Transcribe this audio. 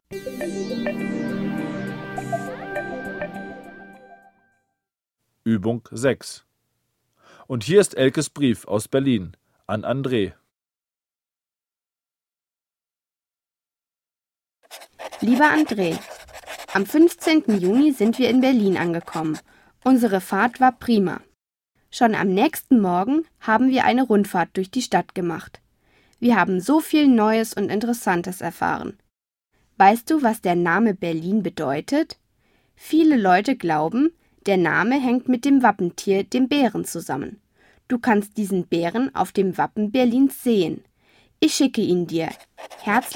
Übung 6. Und hier ist Elkes Brief aus Berlin an André. Lieber André, am 15. Juni sind wir in Berlin angekommen. Unsere Fahrt war prima. Schon am nächsten Morgen haben wir eine Rundfahrt durch die Stadt gemacht. Wir haben so viel Neues und Interessantes erfahren. Weißt du, was der Name Berlin bedeutet? Viele Leute glauben, der Name hängt mit dem Wappentier, dem Bären, zusammen. Du kannst diesen Bären auf dem Wappen Berlins sehen. Ich schicke ihn dir. Herzlichen